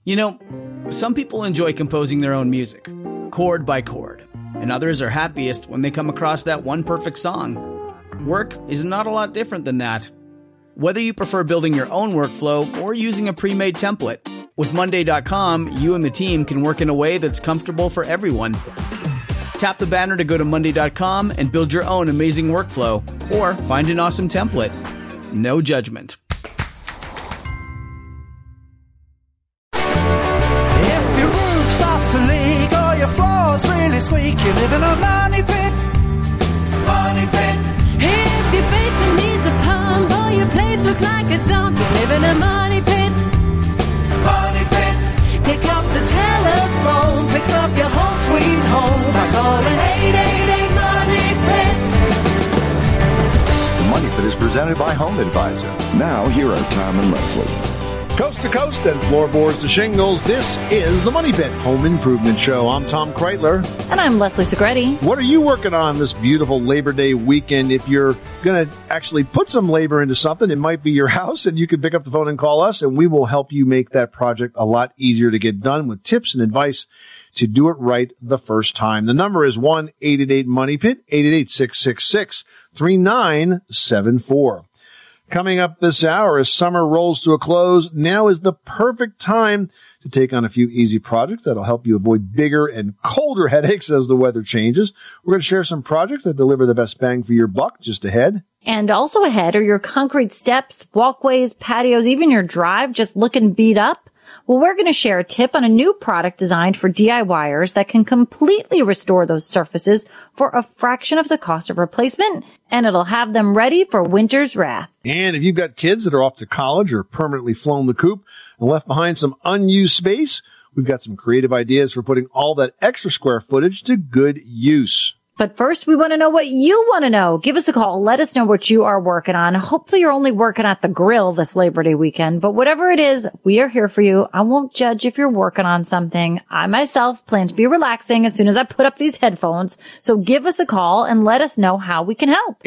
You know, some people enjoy composing their own music, chord by chord, and others are happiest when they come across that one perfect song. Work is not a lot different than that. Whether you prefer building your own workflow or using a pre-made template, with Monday.com, you and the team can work in a way that's comfortable for everyone. Tap the banner to go to Monday.com and build your own amazing workflow, or find an awesome template. No judgment. If your roof starts to leak or your floor's really squeak, you live in a money pit. Money pit. If your basement needs a pump or your place looks like a dump, you live in a money pit. Money pit. Pick up the telephone, fix up your home sweet home by calling 888 Money Pit. The Money Pit is presented by Home Advisor. Now, here are Tom and Leslie. Coast to coast and floorboards to shingles, this is the Money Pit Home Improvement Show. I'm Tom Kreitler. And I'm Leslie Segretti. What are you working on this beautiful Labor Day weekend? If you're going to actually put some labor into something, it might be your house, and you can pick up the phone and call us, and we will help you make that project a lot easier to get done with tips and advice to do it right the first time. The number is 1-888-MONEY-PIT, 888-666-3974. Coming up this hour, as summer rolls to a close, now is the perfect time to take on a few easy projects that'll help you avoid bigger and colder headaches as the weather changes. We're going to share some projects that deliver the best bang for your buck just ahead. And also ahead are your concrete steps, walkways, patios, even your drive just looking beat up. Well, we're going to share a tip on a new product designed for DIYers that can completely restore those surfaces for a fraction of the cost of replacement, and it'll have them ready for winter's wrath. And if you've got kids that are off to college or permanently flown the coop and left behind some unused space, we've got some creative ideas for putting all that extra square footage to good use. But first, we want to know what you want to know. Give us a call. Let us know what you are working on. Hopefully, you're only working at the grill this Labor Day weekend. But whatever it is, we are here for you. I won't judge if you're working on something. I myself plan to be relaxing as soon as I put up these headphones. So give us a call and let us know how we can help.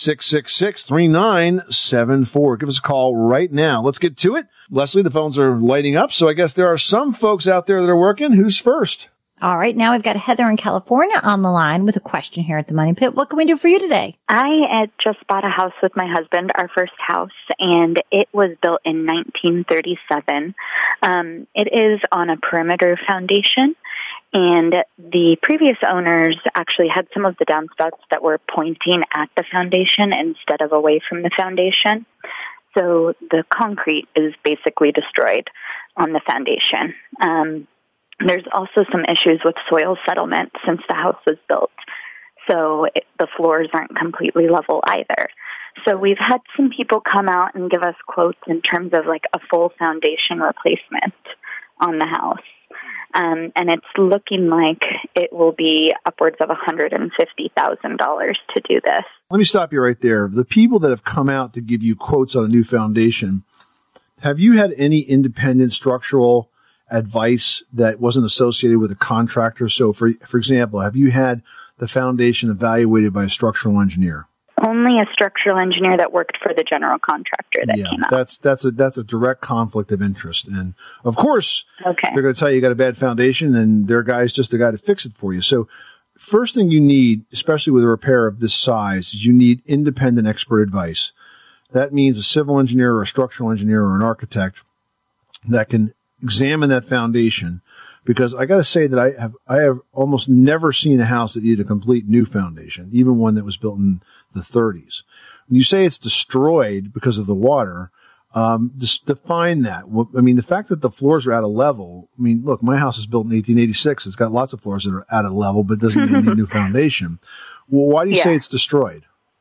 888-666-3974. Give us a call right now. Let's get to it. Leslie, the phones are lighting up. So I guess there are some folks out there that are working. Who's first? All right, now we've got Heather in California on the line with a question here at the Money Pit. What can we do for you today? I had just bought a house with my husband, our first house, and it was built in 1937. It is on a perimeter foundation, and the previous owners actually had some of the downspouts that were pointing at the foundation instead of away from the foundation. So the concrete is basically destroyed on the foundation. There's also some issues with soil settlement since the house was built. So the floors aren't completely level either. So we've had some people come out and give us quotes in terms of like a full foundation replacement on the house. And it's looking like it will be upwards of $150,000 to do this. Let me stop you right there. The people that have come out to give you quotes on a new foundation, have you had any independent structural advice that wasn't associated with a contractor? So, for example, have you had the foundation evaluated by a structural engineer? Only a structural engineer that worked for the general contractor that came out. That's a direct conflict of interest. And, of course, okay, they're going to tell you got a bad foundation, and their guy's just the guy to fix it for you. So first thing you need, especially with a repair of this size, is you need independent expert advice. That means a civil engineer or a structural engineer or an architect that can examine that foundation, because I got to say that I have almost never seen a house that needed a complete new foundation, even one that was built in the 30s. When you say it's destroyed because of the water, just define that. I mean, the fact that the floors are out of level, I mean, look, my house is built in 1886. It's got lots of floors that are out of level, but it doesn't need a new foundation. Well, why do you say it's destroyed?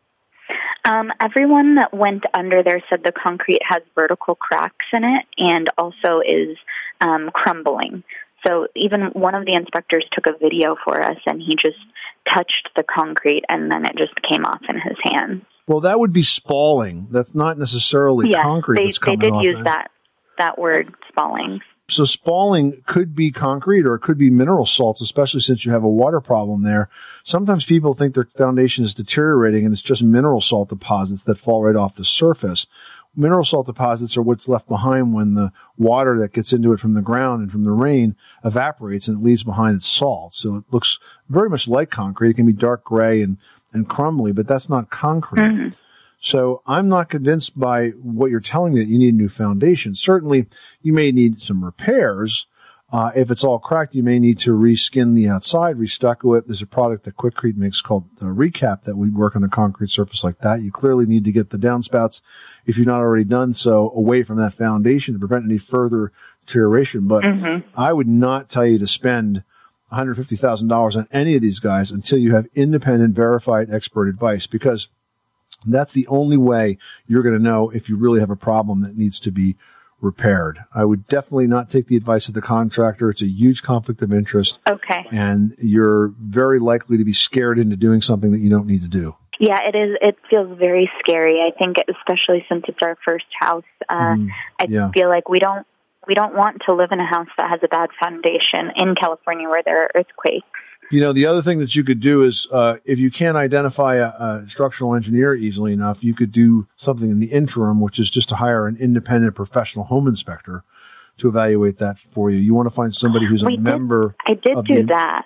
Everyone that went under there said the concrete has vertical cracks in it and also is crumbling. So even one of the inspectors took a video for us, and he just touched the concrete, and then it just came off in his hands. Well, that would be spalling. That's not necessarily concrete that's coming off. They did use that word, spalling. So spalling could be concrete or it could be mineral salts, especially since you have a water problem there. Sometimes people think their foundation is deteriorating and it's just mineral salt deposits that fall right off the surface. mineral salt deposits are what's left behind when the water that gets into it from the ground and from the rain evaporates and it leaves behind its salt. So it looks very much like concrete. It can be dark gray and crumbly, but that's not concrete. Mm-hmm. So I'm not convinced by what you're telling me that you need a new foundation. Certainly, you may need some repairs. If it's all cracked, you may need to reskin the outside, restucco it. There's a product that Quikrete makes called Recap that would work on a concrete surface like that. You clearly need to get the downspouts, if you've not already done so, away from that foundation to prevent any further deterioration. But I would not tell you to spend $150,000 on any of these guys until you have independent, verified expert advice, because that's the only way you're going to know if you really have a problem that needs to be repaired. I would definitely not take the advice of the contractor. It's a huge conflict of interest. Okay. And you're very likely to be scared into doing something that you don't need to do. Yeah, it is. It feels very scary. I think, especially since it's our first house, I feel like we don't want to live in a house that has a bad foundation in California where there are earthquakes. You know, the other thing that you could do is, if you can't identify a structural engineer easily enough, you could do something in the interim, which is just to hire an independent professional home inspector to evaluate that for you. You want to find somebody who's a member. I did do that.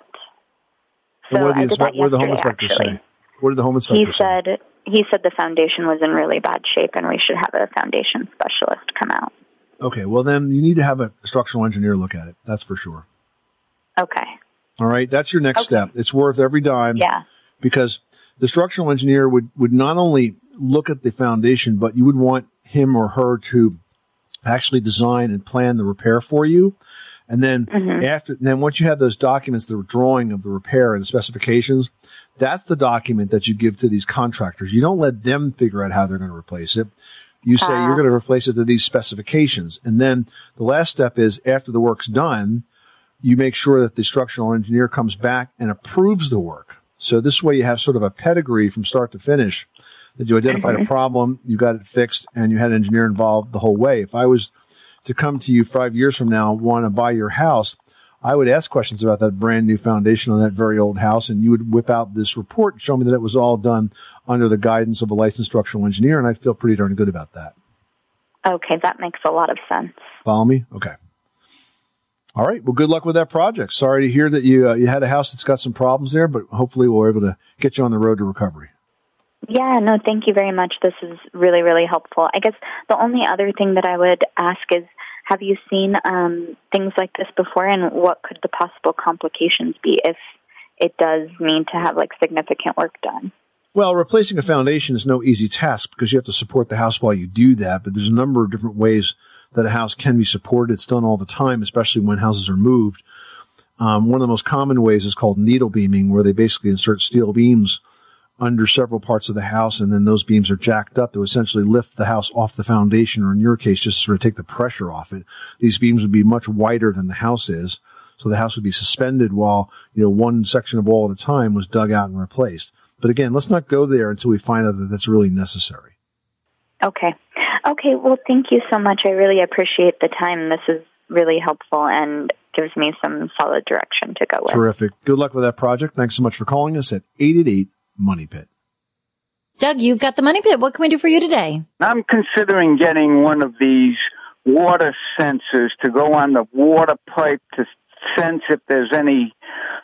So what did the home inspector say? What did the home inspector say? He said the foundation was in really bad shape and we should have a foundation specialist come out. Okay, well then you need to have a structural engineer look at it. That's for sure. Okay. All right, that's your next step. It's worth every dime. Yeah. Because the structural engineer would not only look at the foundation, but you would want him or her to actually design and plan the repair for you. And then once you have those documents, the drawing of the repair and the specifications, that's the document that you give to these contractors. You don't let them figure out how they're going to replace it. You say you're going to replace it to these specifications. And then the last step is, after the work's done, you make sure that the structural engineer comes back and approves the work. So this way you have sort of a pedigree from start to finish, that you identified a problem, you got it fixed, and you had an engineer involved the whole way. If I was to come to you 5 years from now and want to buy your house, I would ask questions about that brand new foundation on that very old house, and you would whip out this report and show me that it was all done under the guidance of a licensed structural engineer, and I'd feel pretty darn good about that. Okay, that makes a lot of sense. Follow me? Okay. All right. Well, good luck with that project. Sorry to hear that you had a house that's got some problems there, but hopefully we're able to get you on the road to recovery. Yeah, no, thank you very much. This is really, really helpful. I guess the only other thing that I would ask is, have you seen things like this before, and what could the possible complications be if it does need to have significant work done? Well, replacing a foundation is no easy task because you have to support the house while you do that, but there's a number of different ways that a house can be supported. It's done all the time, especially when houses are moved. One of the most common ways is called needle beaming, where they basically insert steel beams under several parts of the house, and then those beams are jacked up to essentially lift the house off the foundation, or in your case, just sort of take the pressure off it. These beams would be much wider than the house is, so the house would be suspended while, one section of wall at a time was dug out and replaced. But again, let's not go there until we find out that that's really necessary. Okay. Okay, well, thank you so much. I really appreciate the time. This is really helpful and gives me some solid direction to go with. Terrific. Good luck with that project. Thanks so much for calling us at 888-MONEY-PIT. Doug, you've got the Money Pit. What can we do for you today? I'm considering getting one of these water sensors to go on the water pipe to sense if there's any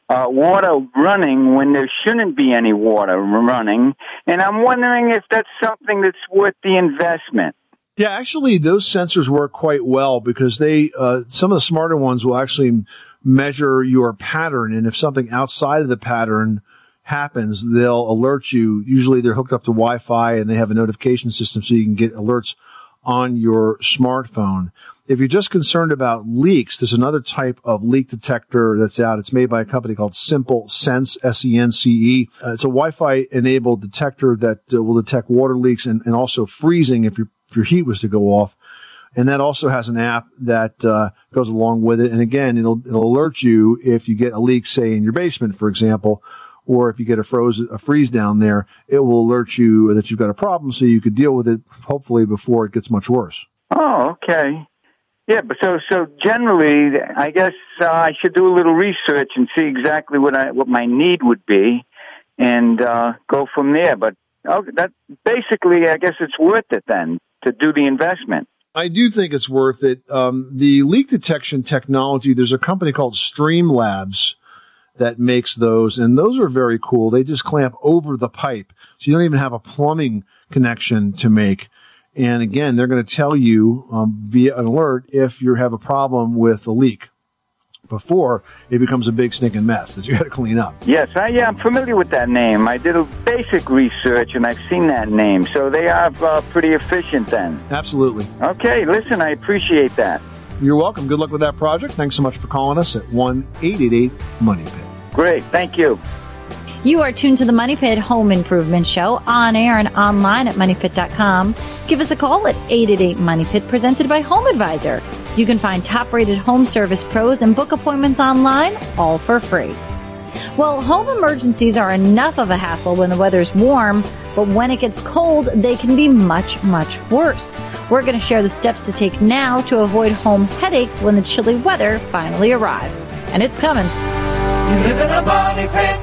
water running when there shouldn't be any water running. And I'm wondering if that's something that's worth the investment. Yeah, actually, those sensors work quite well because they, some of the smarter ones will actually measure your pattern. And if something outside of the pattern happens, they'll alert you. Usually they're hooked up to Wi-Fi and they have a notification system so you can get alerts on your smartphone. If you're just concerned about leaks, there's another type of leak detector that's out. It's made by a company called Simple Sense, S-E-N-C-E. It's a Wi-Fi enabled detector that will detect water leaks and also freezing if your heat was to go off. And that also has an app that goes along with it. And again, it'll alert you if you get a leak, say in your basement, for example, or if you get a freeze down there, it will alert you that you've got a problem so you could deal with it, hopefully, before it gets much worse. Oh, okay. Yeah, but so generally, I guess I should do a little research and see exactly what my need would be, and go from there. But that basically, I guess it's worth it then to do the investment. I do think it's worth it. The leak detection technology, there's a company called Streamlabs that makes those, and those are very cool. They just clamp over the pipe, so you don't even have a plumbing connection to make. And again, they're going to tell you via an alert if you have a problem with a leak before it becomes a big stinking mess that you got to clean up. Yes, I'm familiar with that name. I did a basic research, and I've seen that name. So they are pretty efficient then. Absolutely. Okay, listen, I appreciate that. You're welcome. Good luck with that project. Thanks so much for calling us at 1-888-MONEY-PIT. Great, thank you. You are tuned to the Money Pit Home Improvement Show on air and online at MoneyPit.com. Give us a call at 888-MONEY-PIT, presented by Home Advisor. You can find top-rated home service pros and book appointments online, all for free. Well, home emergencies are enough of a hassle when the weather's warm, but when it gets cold, they can be much, much worse. We're going to share the steps to take now to avoid home headaches when the chilly weather finally arrives. And it's coming. You live in a money pit.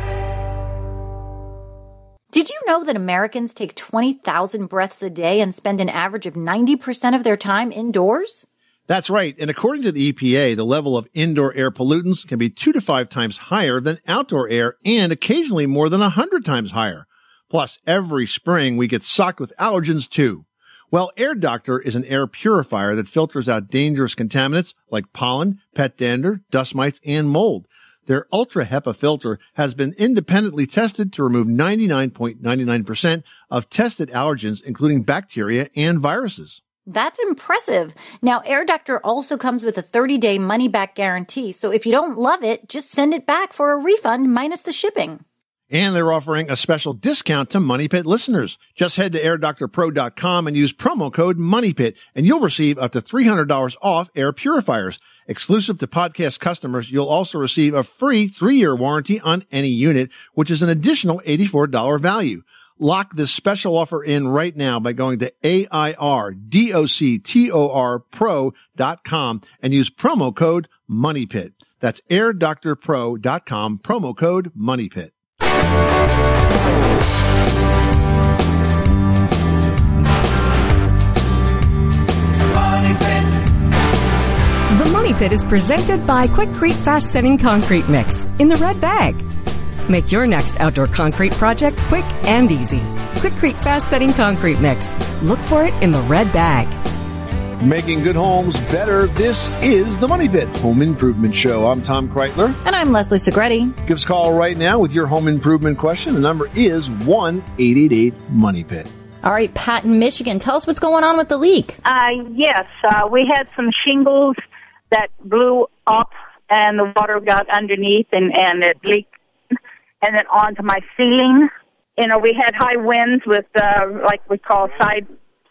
Did you know that Americans take 20,000 breaths a day and spend an average of 90% of their time indoors? That's right. And according to the EPA, the level of indoor air pollutants can be 2 to 5 times higher than outdoor air and occasionally more than 100 times higher. Plus, every spring we get socked with allergens too. Well, Air Doctor is an air purifier that filters out dangerous contaminants like pollen, pet dander, dust mites, and mold. Their Ultra HEPA filter has been independently tested to remove 99.99% of tested allergens, including bacteria and viruses. That's impressive. Now, Air Doctor also comes with a 30-day money-back guarantee, so if you don't love it, just send it back for a refund minus the shipping. And they're offering a special discount to Money Pit listeners. Just head to airdoctorpro.com and use promo code MONEYPIT, and you'll receive up to $300 off air purifiers. Exclusive to podcast customers, you'll also receive a free 3-year warranty on any unit, which is an additional $84 value. Lock this special offer in right now by going to airdoctorpro.com and use promo code MONEYPIT. That's airdoctorpro.com, promo code MONEYPIT. The Money Pit is presented by Quikrete Fast Setting Concrete Mix in the red bag. Make your next outdoor concrete project quick and easy. Quikrete Fast Setting Concrete Mix. Look for it in the red bag. Making good homes better. This is the Money Pit Home Improvement Show. I'm Tom Kreitler. And I'm Leslie Segretti. Give us a call right now with your home improvement question. The number is 1-888-MONEY-PIT. All right, Pat in Michigan, tell us what's going on with the leak. Yes, we had some shingles that blew up and the water got underneath and it leaked and then onto my ceiling. You know, we had high winds with, like we call side,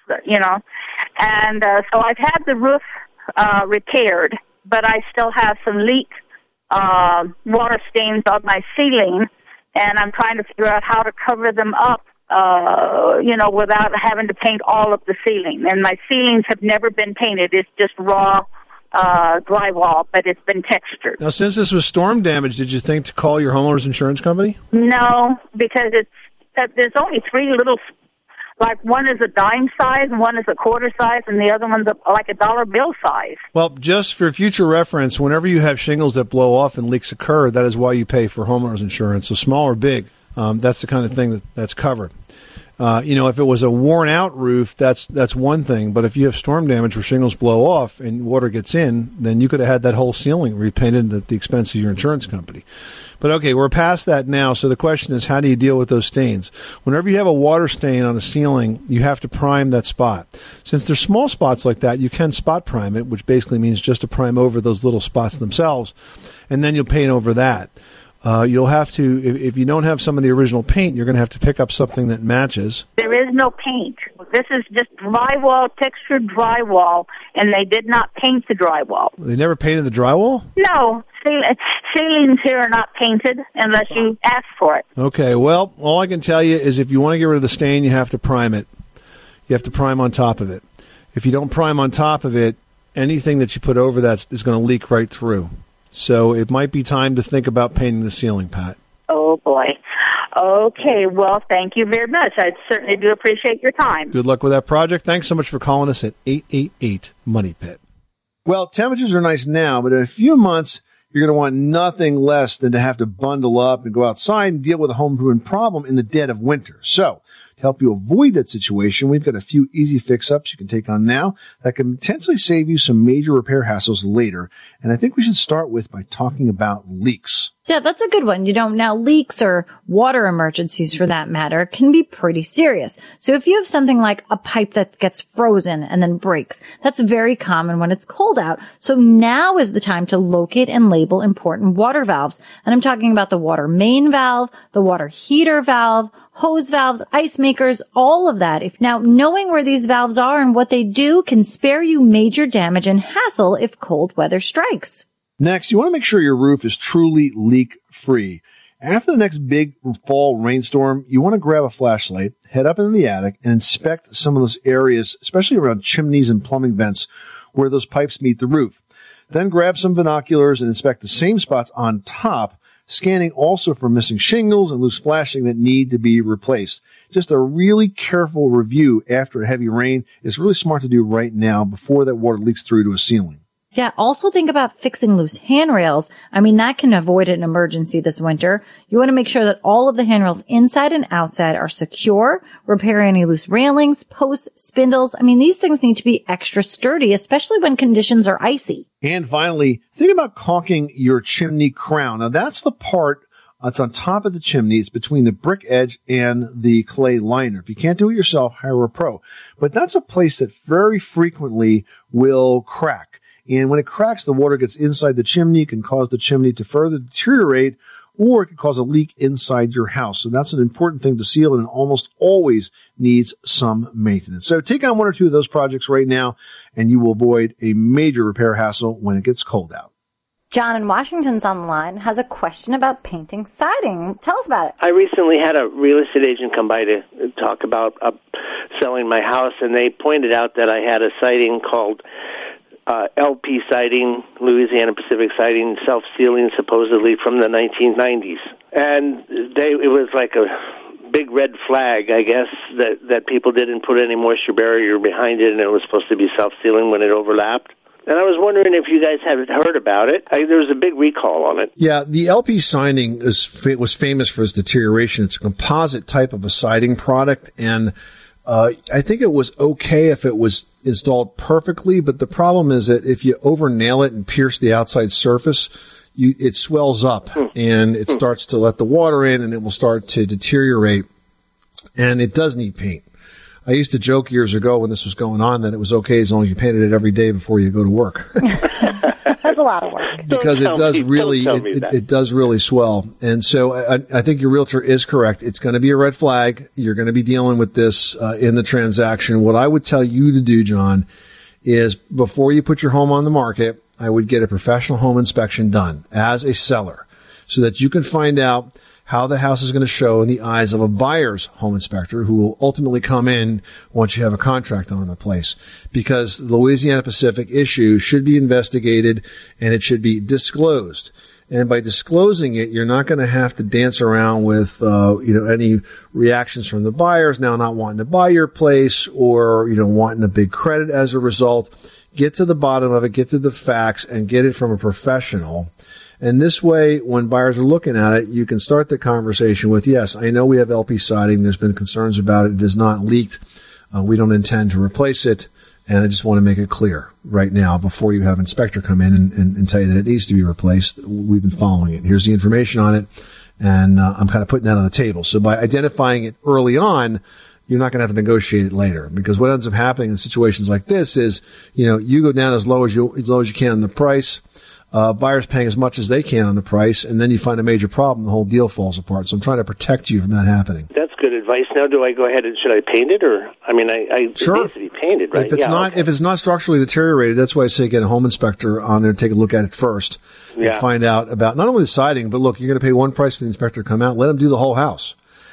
and so I've had the roof repaired, but I still have some leak water stains on my ceiling, and I'm trying to figure out how to cover them up, without having to paint all of the ceiling. And my ceilings have never been painted. It's just raw drywall, but it's been textured. Now, since this was storm damage, did you think to call your homeowner's insurance company? No, because there's only 3 little, like one is a dime size, and one is a quarter size, and the other one's like a dollar bill size. Well, just for future reference, whenever you have shingles that blow off and leaks occur, that is why you pay for homeowner's insurance. So small or big, that's the kind of thing that's covered. If it was a worn-out roof, that's one thing. But if you have storm damage where shingles blow off and water gets in, then you could have had that whole ceiling repainted at the expense of your insurance company. But okay, we're past that now. So the question is, how do you deal with those stains? Whenever you have a water stain on a ceiling, you have to prime that spot. Since there's small spots like that, you can spot prime it, which basically means just to prime over those little spots themselves, and then you'll paint over that. You'll have to, if you don't have some of the original paint, you're going to have to pick up something that matches. There is no paint. This is just drywall, textured drywall, and they did not paint the drywall. They never painted the drywall? No. Ceilings here are not painted unless you ask for it. Okay, well, all I can tell you is if you want to get rid of the stain, you have to prime it. You have to prime on top of it. If you don't prime on top of it, anything that you put over that is going to leak right through. So it might be time to think about painting the ceiling, Pat. Oh, boy. Okay, well, thank you very much. I certainly do appreciate your time. Good luck with that project. Thanks so much for calling us at 888-MONEY-PIT. Well, temperatures are nice now, but in a few months, you're going to want nothing less than to have to bundle up and go outside and deal with a home improvement problem in the dead of winter. So, to help you avoid that situation, we've got a few easy fix-ups you can take on now that can potentially save you some major repair hassles later. And I think we should start with by talking about leaks. Yeah, that's a good one. Now leaks or water emergencies for that matter can be pretty serious. So if you have something like a pipe that gets frozen and then breaks, that's very common when it's cold out. So now is the time to locate and label important water valves. And I'm talking about the water main valve, the water heater valve, hose valves, ice makers, all of that. If now knowing where these valves are and what they do can spare you major damage and hassle if cold weather strikes. Next, you want to make sure your roof is truly leak-free. After the next big fall rainstorm, you want to grab a flashlight, head up into the attic, and inspect some of those areas, especially around chimneys and plumbing vents, where those pipes meet the roof. Then grab some binoculars and inspect the same spots on top, scanning also for missing shingles and loose flashing that need to be replaced. Just a really careful review after a heavy rain is really smart to do right now before that water leaks through to a ceiling. Yeah, also think about fixing loose handrails. I mean, that can avoid an emergency this winter. You want to make sure that all of the handrails inside and outside are secure, repair any loose railings, posts, spindles. I mean, these things need to be extra sturdy, especially when conditions are icy. And finally, think about caulking your chimney crown. Now, that's the part that's on top of the chimney. It's between the brick edge and the clay liner. If you can't do it yourself, hire a pro. But that's a place that very frequently will crack. And when it cracks, the water gets inside the chimney, can cause the chimney to further deteriorate, or it can cause a leak inside your house. So that's an important thing to seal, and it almost always needs some maintenance. So take on one or two of those projects right now, and you will avoid a major repair hassle when it gets cold out. John in Washington's on the line has a question about painting siding. Tell us about it. I recently had a real estate agent come by to talk about selling my house, and they pointed out that I had a siding called LP siding, Louisiana Pacific siding, self-sealing, supposedly from the 1990s. And it was like a big red flag, I guess, that people didn't put any moisture barrier behind it, and it was supposed to be self-sealing when it overlapped. And I was wondering if you guys had heard about it. There was a big recall on it. Yeah, the LP siding was famous for its deterioration. It's a composite type of a siding product, and I think it was okay if it was installed perfectly, but the problem is that if you over nail it and pierce the outside surface, it swells up and it starts to let the water in, and it will start to deteriorate, and it does need paint. I used to joke years ago when this was going on that it was okay as long as you painted it every day before you go to work. That's a lot of work. Because it does really swell. And so I think your realtor is correct. It's going to be a red flag. You're going to be dealing with this in the transaction. What I would tell you to do, John, is before you put your home on the market, I would get a professional home inspection done as a seller so that you can find out how the house is going to show in the eyes of a buyer's home inspector who will ultimately come in once you have a contract on the place. Because the Louisiana Pacific issue should be investigated and it should be disclosed. And by disclosing it, you're not going to have to dance around with, any reactions from the buyers now not wanting to buy your place or, wanting a big credit as a result. Get to the bottom of it, get to the facts, and get it from a professional. And this way, when buyers are looking at it, you can start the conversation with, yes, I know we have LP siding. There's been concerns about it. It is not leaked. We don't intend to replace it. And I just want to make it clear right now before you have an inspector come in and tell you that it needs to be replaced. We've been following it. Here's the information on it. And I'm kind of putting that on the table. So by identifying it early on, you're not going to have to negotiate it later, because what ends up happening in situations like this is, you go down as low as you can on the price. Buyers paying as much as they can on the price, and then you find a major problem, the whole deal falls apart. So I'm trying to protect you from that happening. That's good advice. Now, do I go ahead and should I paint it, or sure. It needs to be painted, right? If it's not structurally deteriorated, that's why I say get a home inspector on there to take a look at it first and find out about not only the siding, but look, you're going to pay one price for the inspector to come out. Let him do the whole house.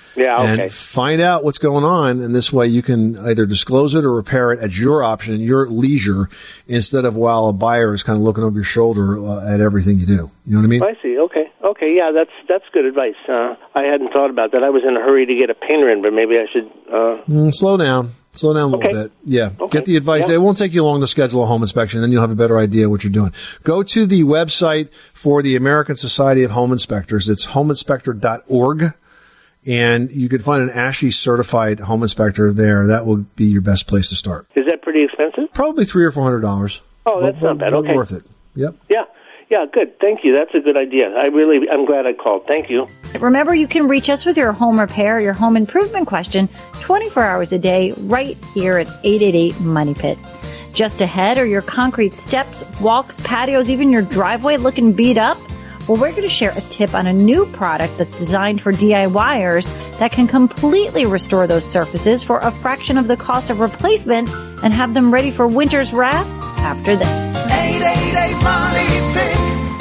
Yeah, okay. And find out what's going on, and this way you can either disclose it or repair it at your option, your leisure, instead of while a buyer is kind of looking over your shoulder at everything you do. You know what I mean? I see. Okay, yeah, that's good advice. I hadn't thought about that. I was in a hurry to get a painter in, but maybe I should... Slow down. Slow down a little bit. Yeah. Okay. Get the advice. Yeah. It won't take you long to schedule a home inspection. Then you'll have a better idea what you're doing. Go to the website for the American Society of Home Inspectors. It's homeinspector.org. And you could find an ASHI certified home inspector there. That will be your best place to start. Is that pretty expensive? Probably $300 or $400. Oh, that's not bad. Okay. Worth it. Yep. Yeah, good. Thank you. That's a good idea. I'm glad I called. Thank you. Remember, you can reach us with your home repair, your home improvement question 24 hours a day right here at 888 Money Pit. Just ahead are your concrete steps, walks, patios, even your driveway looking beat up? Well, we're going to share a tip on a new product that's designed for DIYers that can completely restore those surfaces for a fraction of the cost of replacement and have them ready for winter's wrath after this. 888 Money Pit.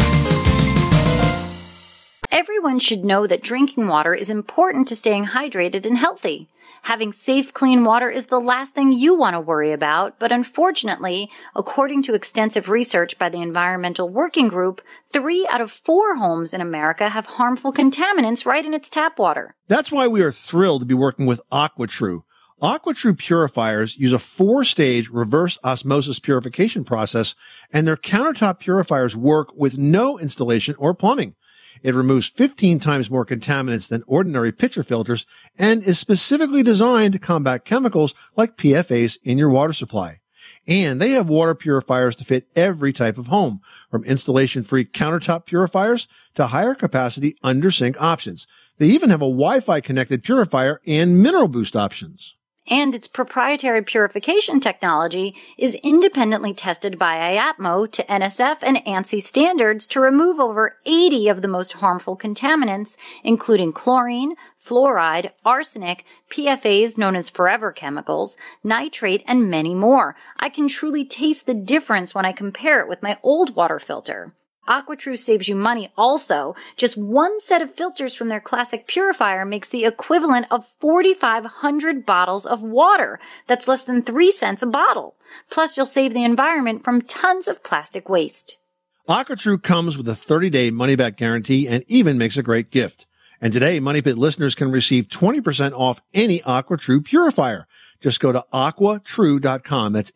Everyone should know that drinking water is important to staying hydrated and healthy. Having safe, clean water is the last thing you want to worry about, but unfortunately, according to extensive research by the Environmental Working Group, 3 out of 4 homes in America have harmful contaminants right in its tap water. That's why we are thrilled to be working with AquaTrue. AquaTrue purifiers use a 4-stage reverse osmosis purification process, and their countertop purifiers work with no installation or plumbing. It removes 15 times more contaminants than ordinary pitcher filters and is specifically designed to combat chemicals like PFAS in your water supply. And they have water purifiers to fit every type of home, from installation-free countertop purifiers to higher capacity under-sink options. They even have a Wi-Fi connected purifier and mineral boost options. And its proprietary purification technology is independently tested by IAPMO to NSF and ANSI standards to remove over 80 of the most harmful contaminants, including chlorine, fluoride, arsenic, PFAS known as forever chemicals, nitrate, and many more. I can truly taste the difference when I compare it with my old water filter. AquaTrue saves you money also. Just one set of filters from their classic purifier makes the equivalent of 4,500 bottles of water. That's less than 3 cents a bottle. Plus, you'll save the environment from tons of plastic waste. AquaTrue comes with a 30-day money-back guarantee and even makes a great gift. And today, Money Pit listeners can receive 20% off any AquaTrue purifier. Just go to aquatrue.com. That's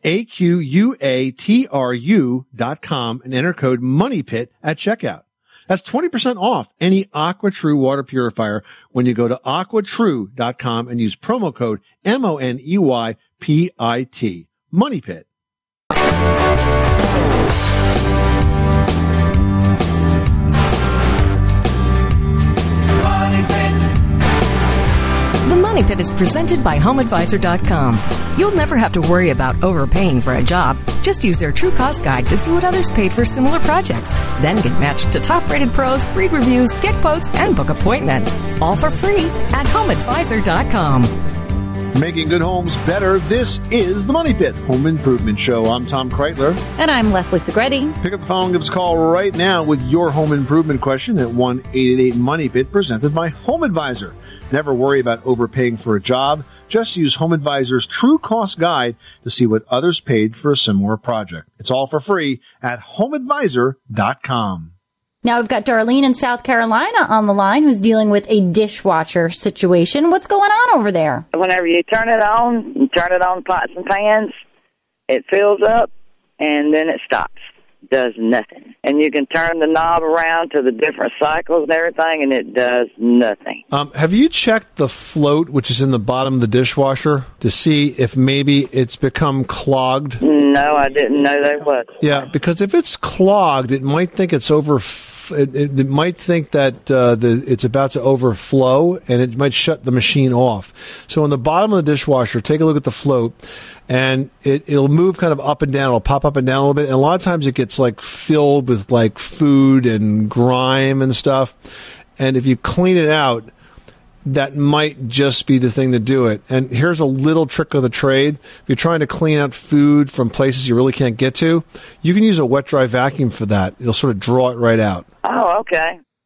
AQUATRU.com and enter code MONEYPIT at checkout. That's 20% off any AquaTrue water purifier when you go to aquatrue.com and use promo code MONEYPIT. Money Pit. The Money Pit is presented by HomeAdvisor.com. You'll never have to worry about overpaying for a job. Just use their True Cost Guide to see what others paid for similar projects. Then get matched to top-rated pros, read reviews, get quotes, and book appointments. All for free at HomeAdvisor.com. Making good homes better. This is the Money Pit Home Improvement Show. I'm Tom Kreitler. And I'm Leslie Segretti. Pick up the phone, give us a call right now with your home improvement question at 1-888-MONEY-PIT, presented by Home Advisor. Never worry about overpaying for a job. Just use Home Advisor's True Cost Guide to see what others paid for a similar project. It's all for free at HomeAdvisor.com. Now we've got Darlene in South Carolina on the line who's dealing with a dishwasher situation. What's going on over there? Whenever you turn it on pots and pans, it fills up, and then it stops. Does nothing. And you can turn the knob around to the different cycles and everything, and it does nothing. Have you checked the float, which is in the bottom of the dishwasher, to see if maybe it's become clogged? No, I didn't know there was. Yeah, because if it's clogged, it might think it's it might think that it's about to overflow, and it might shut the machine off. So on the bottom of the dishwasher, take a look at the float, and it'll move kind of up and down. It'll pop up and down a little bit, and a lot of times it gets like filled with like food and grime and stuff. And if you clean it out, that might just be the thing to do it. And here's a little trick of the trade. If you're trying to clean out food from places you really can't get to, you can use a wet-dry vacuum for that. It'll sort of draw it right out. Oh, okay.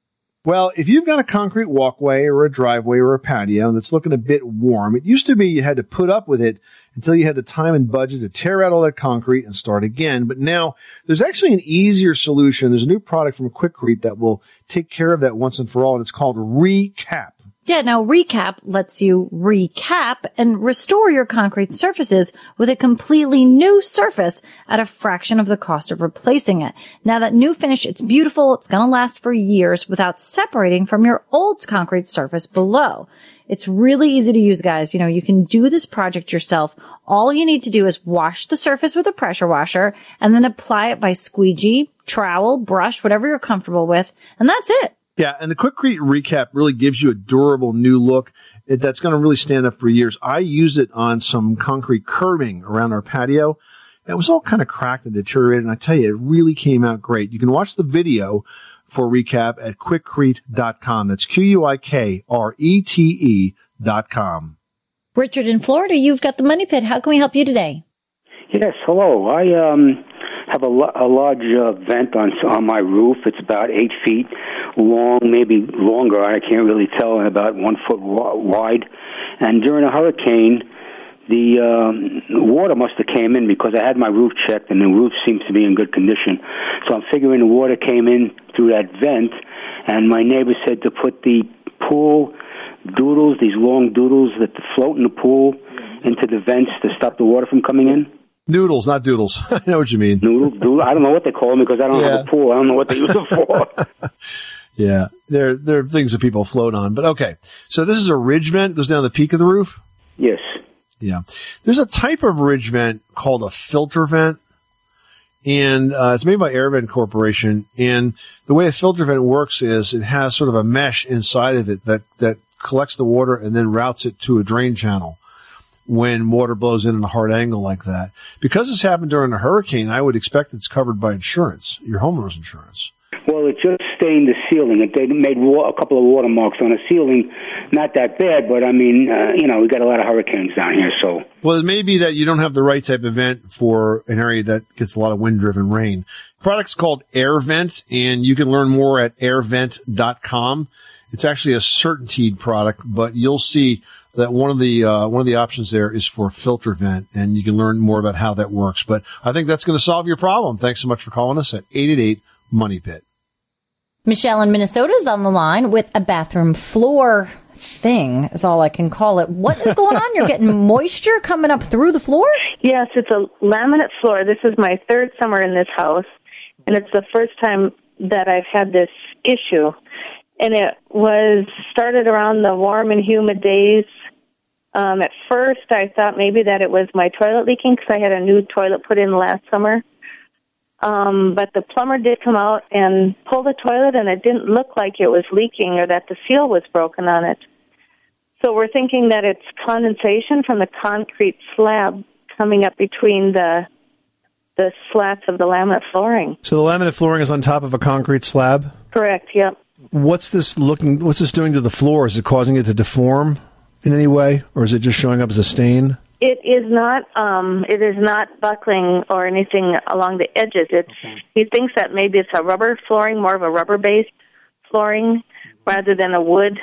Well, if you've got a concrete walkway or a driveway or a patio that's looking a bit warm, it used to be you had to put up with it until you had the time and budget to tear out all that concrete and start again. But now there's actually an easier solution. There's a new product from Quikrete that will take care of that once and for all, and it's called Recap. Yeah, now Recap lets you recap and restore your concrete surfaces with a completely new surface at a fraction of the cost of replacing it. Now that new finish, it's beautiful. It's going to last for years without separating from your old concrete surface below. It's really easy to use, guys. You know, you can do this project yourself. All you need to do is wash the surface with a pressure washer and then apply it by squeegee, trowel, brush, whatever you're comfortable with. And that's it. Yeah, and the Quikrete Recap really gives you a durable new look that's going to really stand up for years. I used it on some concrete curbing around our patio. It was all kind of cracked and deteriorated, and I tell you, it really came out great. You can watch the video for Recap at Quikrete.com. That's QUIKRETE.com. Richard in Florida, you've got the Money Pit. How can we help you today? Yes, hello. I have a large vent on my roof. It's about 8 feet long, maybe longer. I can't really tell, and about 1 foot wide. And during a hurricane, the water must have came in because I had my roof checked, and the roof seems to be in good condition. So I'm figuring the water came in through that vent, and my neighbor said to put the pool doodles, these long doodles that float in the pool, into the vents to stop the water from coming in. Noodles, not doodles. I know what you mean. Doodle. I don't know what they call them because I don't have a pool. I don't know what they use them for. Yeah, they're things that people float on. But okay, so this is a ridge vent, goes down the peak of the roof? Yes. Yeah. There's a type of ridge vent called a filter vent, and it's made by AirVent Corporation. And the way a filter vent works is it has sort of a mesh inside of it that collects the water and then routes it to a drain channel when water blows in a hard angle like that. Because this happened during a hurricane, I would expect it's covered by insurance, your homeowner's insurance. Well, it just stained the ceiling. They made a couple of watermarks on the ceiling. Not that bad, but I mean, we got a lot of hurricanes down here, so. Well, it may be that you don't have the right type of vent for an area that gets a lot of wind-driven rain. The product's called AirVent, and you can learn more at airvent.com. It's actually a CertainTeed product, but you'll see that one of the options there is for filter vent, and you can learn more about how that works. But I think that's going to solve your problem. Thanks so much for calling us at 888-MONEY-PIT. Michelle in Minnesota is on the line with a bathroom floor thing, is all I can call it. What is going on? You're getting moisture coming up through the floor? Yes, it's a laminate floor. This is my third summer in this house, and it's the first time that I've had this issue. And it was started around the warm and humid days. At first, I thought maybe that it was my toilet leaking because I had a new toilet put in last summer. But the plumber did come out and pull the toilet, and it didn't look like it was leaking or that the seal was broken on it. So we're thinking that it's condensation from the concrete slab coming up between the slats of the laminate flooring. So the laminate flooring is on top of a concrete slab? Correct, yep. What's this doing to the floor? Is it causing it to deform in any way, or is it just showing up as a stain? It is not buckling or anything along the edges. He thinks that maybe it's a rubber flooring, more of a rubber-based flooring rather than a wood.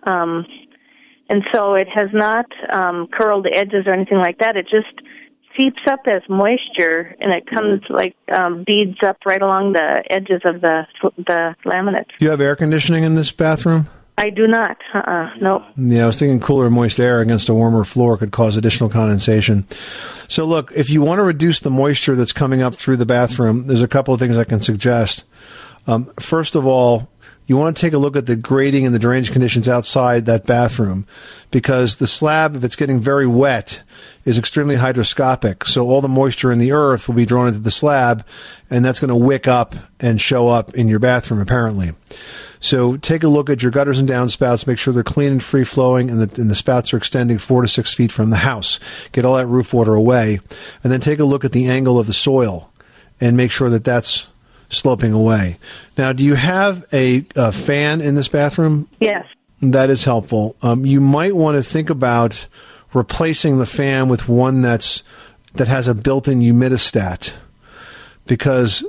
And so it has not curled the edges or anything like that. It just seeps up as moisture, and it comes beads up right along the edges of the laminate. Do you have air conditioning in this bathroom? I do not. Nope. Yeah, I was thinking cooler, moist air against a warmer floor could cause additional condensation. So look, if you want to reduce the moisture that's coming up through the bathroom, there's a couple of things I can suggest. First of all, you want to take a look at the grading and the drainage conditions outside that bathroom, because the slab, if it's getting very wet, is extremely hydroscopic. So all the moisture in the earth will be drawn into the slab, and that's going to wick up and show up in your bathroom, apparently. So take a look at your gutters and downspouts. Make sure they're clean and free-flowing, and the spouts are extending 4 to 6 feet from the house. Get all that roof water away. And then take a look at the angle of the soil and make sure that that's sloping away. Now, do you have a fan in this bathroom? Yes. That is helpful. You might want to think about replacing the fan with one that has a built-in humidistat, because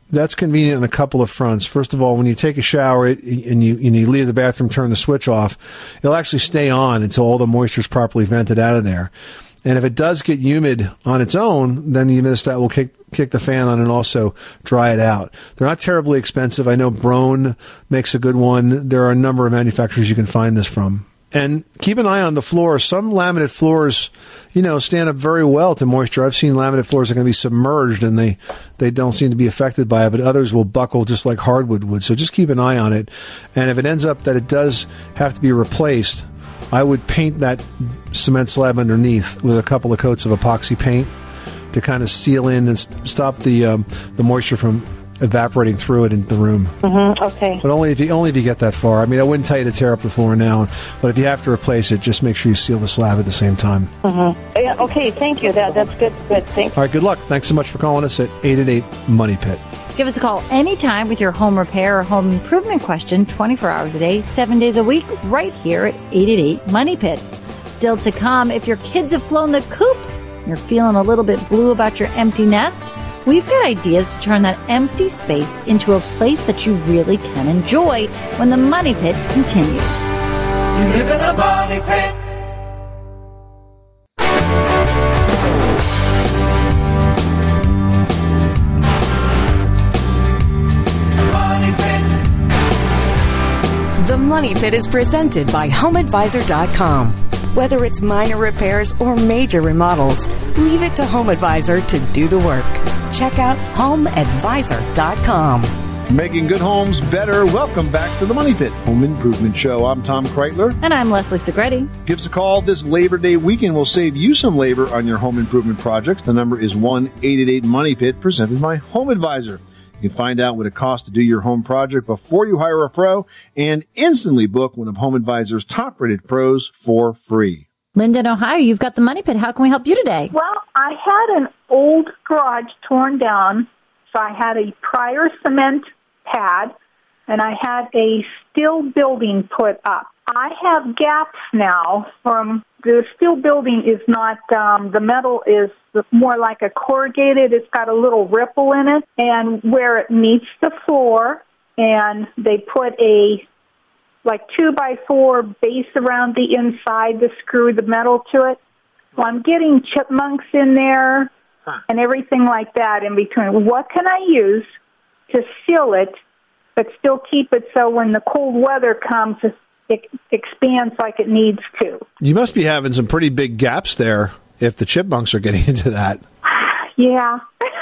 That's convenient on a couple of fronts. First of all, when you take a shower and you leave the bathroom, turn the switch off, it'll actually stay on until all the moisture is properly vented out of there. And if it does get humid on its own, then the humidistat will kick the fan on and also dry it out. They're not terribly expensive. I know Broan makes a good one. There are a number of manufacturers you can find this from. And keep an eye on the floor. Some laminate floors, stand up very well to moisture. I've seen laminate floors that can be submerged and they don't seem to be affected by it, but others will buckle just like hardwood would. So just keep an eye on it. And if it ends up that it does have to be replaced, I would paint that cement slab underneath with a couple of coats of epoxy paint to kind of seal in and stop the moisture from evaporating through it into the room. Mm-hmm. Okay. But only if you get that far. I mean, I wouldn't tell you to tear up the floor now, but if you have to replace it, just make sure you seal the slab at the same time. Mm-hmm. Yeah, okay, thank you. That's good. Good. Thanks. All right, good luck. Thanks so much for calling us at 888-MONEY-PIT. Give us a call anytime with your home repair or home improvement question, 24 hours a day, 7 days a week, right here at 888-MONEY-PIT. Still to come, if your kids have flown the coop, you're feeling a little bit blue about your empty nest, we've got ideas to turn that empty space into a place that you really can enjoy when the Money Pit continues. You live in a money pit. Money pit. The Money Pit is presented by HomeAdvisor.com. Whether it's minor repairs or major remodels, leave it to HomeAdvisor to do the work. Check out HomeAdvisor.com. Making good homes better. Welcome back to the Money Pit Home Improvement Show. I'm Tom Kreitler. And I'm Leslie Segretti. Give us a call this Labor Day weekend. We'll save you some labor on your home improvement projects. The number is 1-888-MONEY-PIT, presented by Home Advisor. You can find out what it costs to do your home project before you hire a pro and instantly book one of Home Advisor's top-rated pros for free. Linda in Ohio, you've got the Money Pit. How can we help you today? Well, I had an old garage torn down, so I had a prior cement pad, and I had a steel building put up. I have gaps now from the steel building is not, the metal is more like a corrugated. It's got a little ripple in it, and where it meets the floor, and they put a 2x4 base around the inside to screw the metal to it. Well, I'm getting chipmunks in there and everything like that in between. What can I use to seal it, but still keep it so when the cold weather comes, it expands like it needs to? You must be having some pretty big gaps there if the chipmunks are getting into that. Yeah.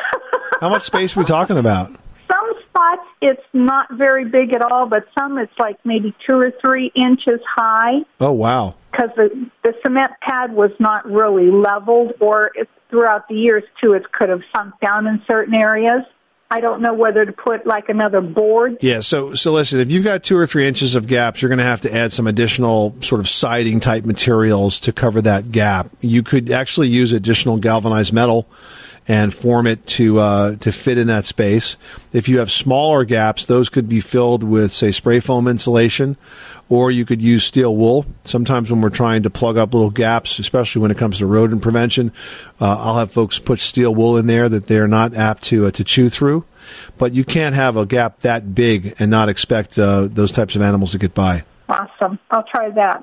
How much space are we talking about? Some spots it's not very big at all, but some it's like maybe 2 or 3 inches high. Oh, wow. Because the cement pad was not really leveled, or throughout the years, too, it could have sunk down in certain areas. I don't know whether to put like another board. Yeah, so listen, if you've got 2 or 3 inches of gaps, you're going to have to add some additional sort of siding type materials to cover that gap. You could actually use additional galvanized metal and form it to fit in that space. If you have smaller gaps, those could be filled with, say, spray foam insulation, or you could use steel wool. Sometimes when we're trying to plug up little gaps, especially when it comes to rodent prevention, I'll have folks put steel wool in there that they're not apt to chew through. But you can't have a gap that big and not expect those types of animals to get by. Awesome. I'll try that.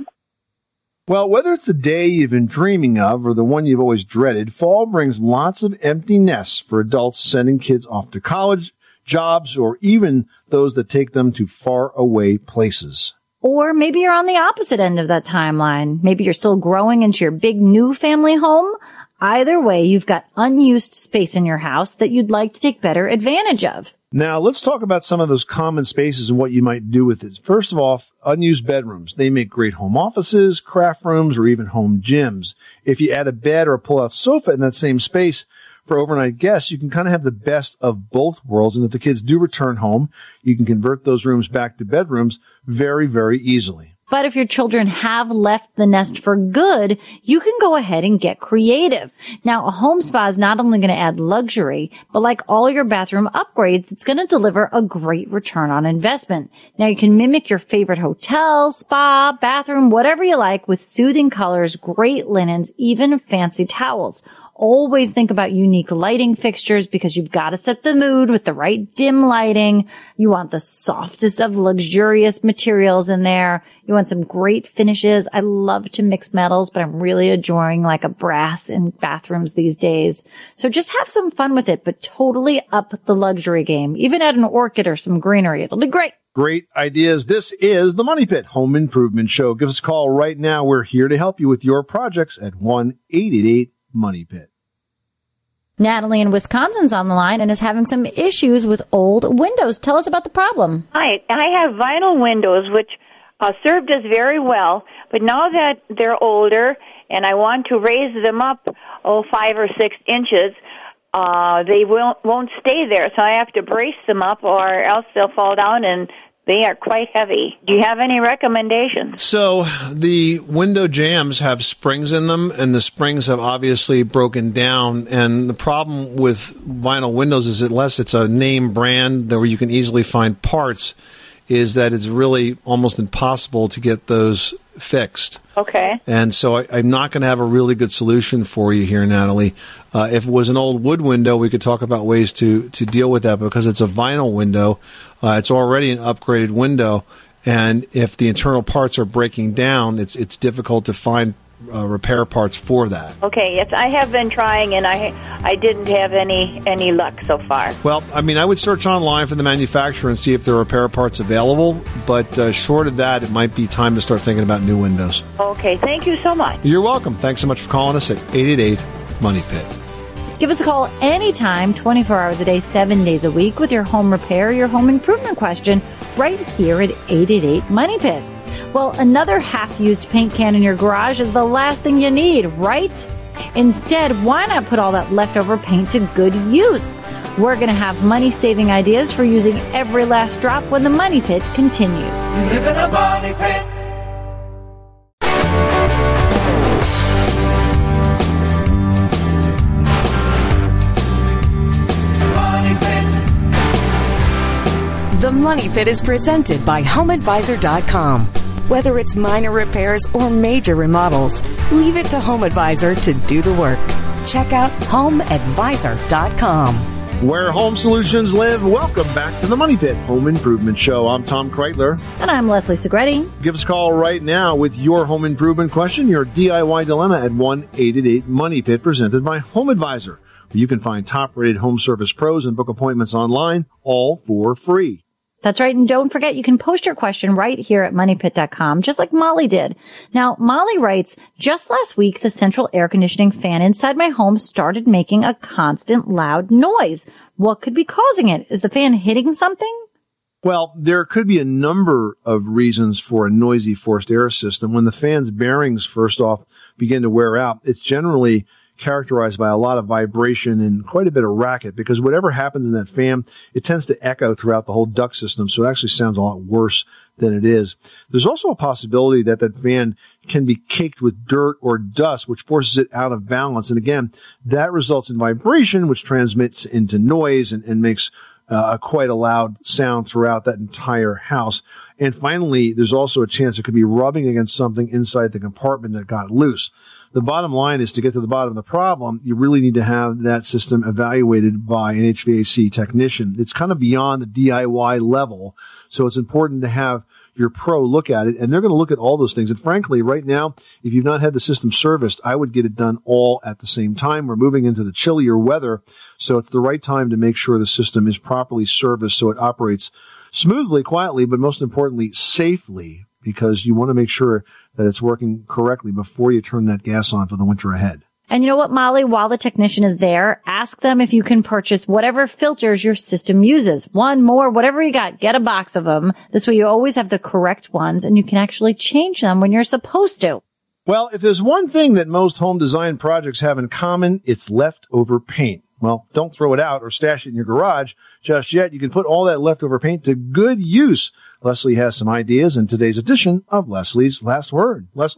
Well, whether it's the day you've been dreaming of or the one you've always dreaded, fall brings lots of empty nests for adults sending kids off to college, jobs, or even those that take them to far away places. Or maybe you're on the opposite end of that timeline. Maybe you're still growing into your big new family home. Either way, you've got unused space in your house that you'd like to take better advantage of. Now, let's talk about some of those common spaces and what you might do with it. First of all, unused bedrooms. They make great home offices, craft rooms, or even home gyms. If you add a bed or a pull-out sofa in that same space for overnight guests, you can kind of have the best of both worlds. And if the kids do return home, you can convert those rooms back to bedrooms very, very easily. But if your children have left the nest for good, you can go ahead and get creative. Now, a home spa is not only going to add luxury, but like all your bathroom upgrades, it's going to deliver a great return on investment. Now, you can mimic your favorite hotel, spa, bathroom, whatever you like with soothing colors, great linens, even fancy towels. Always think about unique lighting fixtures because you've got to set the mood with the right dim lighting. You want the softest of luxurious materials in there. You want some great finishes. I love to mix metals, but I'm really adoring like a brass in bathrooms these days. So just have some fun with it, but totally up the luxury game. Even add an orchid or some greenery. It'll be great. Great ideas. This is the Money Pit Home Improvement Show. Give us a call right now. We're here to help you with your projects at 1-888-MONEY-PIT. Natalie in Wisconsin's on the line and is having some issues with old windows. Tell us about the problem. Hi, I have vinyl windows, which served us very well, but now that they're older and I want to raise them up, 5 or 6 inches, they won't stay there, so I have to brace them up or else they'll fall down, and they are quite heavy. Do you have any recommendations? So the window jambs have springs in them, and the springs have obviously broken down. And the problem with vinyl windows is, unless it's a name brand where you can easily find parts, is that it's really almost impossible to get those fixed. Okay. And so I'm not going to have a really good solution for you here, Natalie. If it was an old wood window, we could talk about ways to deal with that. Because it's a vinyl window, it's already an upgraded window. And if the internal parts are breaking down, it's difficult to find repair parts for that. Okay, yes, I have been trying, and I didn't have any luck so far. Well, I mean, I would search online for the manufacturer and see if there are repair parts available, but short of that, it might be time to start thinking about new windows. Okay, thank you so much. You're welcome. Thanks so much for calling us at 888-MONEY-PIT. Give us a call anytime, 24 hours a day, 7 days a week with your home repair, your home improvement question right here at 888-MONEY-PIT. Well, another half-used paint can in your garage is the last thing you need, right? Instead, why not put all that leftover paint to good use? We're going to have money-saving ideas for using every last drop when the Money Pit continues. You live in a money pit. The Money Pit is presented by HomeAdvisor.com. Whether it's minor repairs or major remodels, leave it to HomeAdvisor to do the work. Check out HomeAdvisor.com. Where home solutions live. Welcome back to the Money Pit Home Improvement Show. I'm Tom Kreitler. And I'm Leslie Segretti. Give us a call right now with your home improvement question, your DIY dilemma at 1-888-MONEY-PIT, presented by HomeAdvisor. You can find top-rated home service pros and book appointments online, all for free. That's right. And don't forget, you can post your question right here at moneypit.com, just like Molly did. Now, Molly writes, just last week, the central air conditioning fan inside my home started making a constant loud noise. What could be causing it? Is the fan hitting something? Well, there could be a number of reasons for a noisy forced air system. When the fan's bearings, first off, begin to wear out, it's generally characterized by a lot of vibration and quite a bit of racket, because whatever happens in that fan, it tends to echo throughout the whole duct system, so it actually sounds a lot worse than it is. There's also a possibility that that fan can be caked with dirt or dust, which forces it out of balance. And again, that results in vibration, which transmits into noise and makes quite a loud sound throughout that entire house. And finally, there's also a chance it could be rubbing against something inside the compartment that got loose. The bottom line is, to get to the bottom of the problem, you really need to have that system evaluated by an HVAC technician. It's kind of beyond the DIY level, so it's important to have your pro look at it, and they're going to look at all those things. And frankly, right now, if you've not had the system serviced, I would get it done all at the same time. We're moving into the chillier weather, so it's the right time to make sure the system is properly serviced so it operates smoothly, quietly, but most importantly, safely, because you want to make sure that it's working correctly before you turn that gas on for the winter ahead. And you know what, Molly? While the technician is there, ask them if you can purchase whatever filters your system uses. One, more, whatever you got, get a box of them. This way you always have the correct ones, and you can actually change them when you're supposed to. Well, if there's one thing that most home design projects have in common, it's leftover paint. Well, don't throw it out or stash it in your garage just yet. You can put all that leftover paint to good use. Leslie has some ideas in today's edition of Leslie's Last Word. Leslie?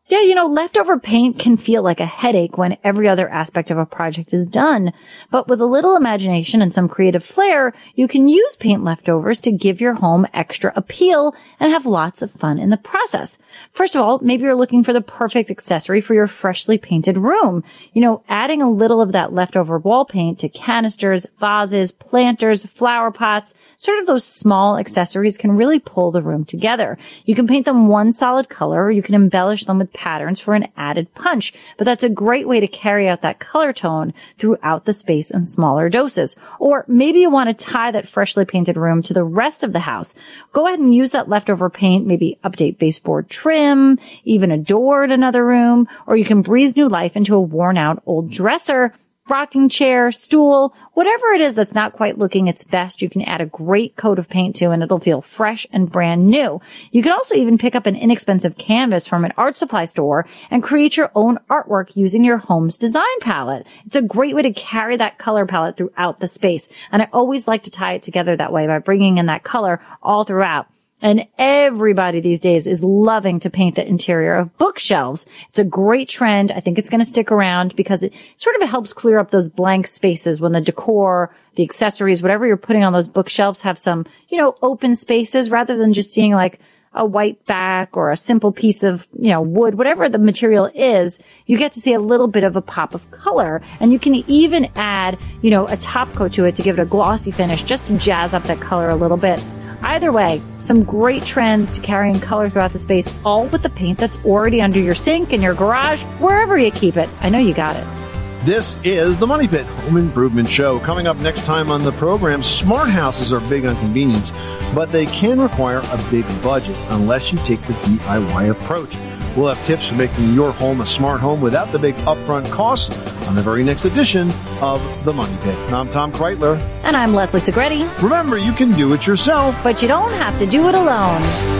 Yeah, leftover paint can feel like a headache when every other aspect of a project is done. But with a little imagination and some creative flair, you can use paint leftovers to give your home extra appeal and have lots of fun in the process. First of all, maybe you're looking for the perfect accessory for your freshly painted room. Adding a little of that leftover wall paint to canisters, vases, planters, flower pots, sort of those small accessories can really pull the room together. You can paint them one solid color, or you can embellish them with patterns for an added punch. But that's a great way to carry out that color tone throughout the space in smaller doses. Or maybe you want to tie that freshly painted room to the rest of the house. Go ahead and use that leftover paint, maybe update baseboard trim, even a door in another room, or you can breathe new life into a worn out old dresser, rocking chair, stool, whatever it is that's not quite looking its best, you can add a great coat of paint to and it'll feel fresh and brand new. You can also even pick up an inexpensive canvas from an art supply store and create your own artwork using your home's design palette. It's a great way to carry that color palette throughout the space. And I always like to tie it together that way by bringing in that color all throughout. And everybody these days is loving to paint the interior of bookshelves. It's a great trend. I think it's going to stick around because it sort of helps clear up those blank spaces when the decor, the accessories, whatever you're putting on those bookshelves have some, open spaces rather than just seeing like a white back or a simple piece of, wood, whatever the material is. You get to see a little bit of a pop of color, and you can even add, a top coat to it to give it a glossy finish just to jazz up that color a little bit. Either way, some great trends to carrying color throughout the space, all with the paint that's already under your sink, in your garage, wherever you keep it. I know you got it. This is the Money Pit Home Improvement Show. Coming up next time on the program, smart houses are big on convenience, but they can require a big budget unless you take the DIY approach. We'll have tips for making your home a smart home without the big upfront costs on the very next edition of The Money Pit. I'm Tom Kreitler. And I'm Leslie Segretti. Remember, you can do it yourself, but you don't have to do it alone.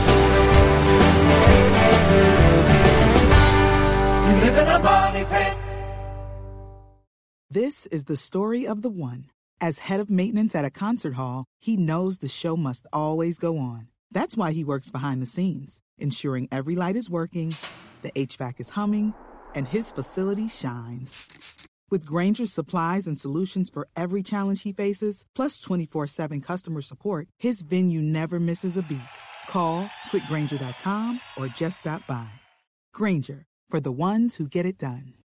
You live in a money pit. This is the story of the one. As head of maintenance at a concert hall, he knows the show must always go on. That's why he works behind the scenes, ensuring every light is working, the HVAC is humming, and his facility shines. With Grainger's supplies and solutions for every challenge he faces, plus 24/7 customer support, his venue never misses a beat. Call quickgrainger.com or just stop by. Grainger, for the ones who get it done.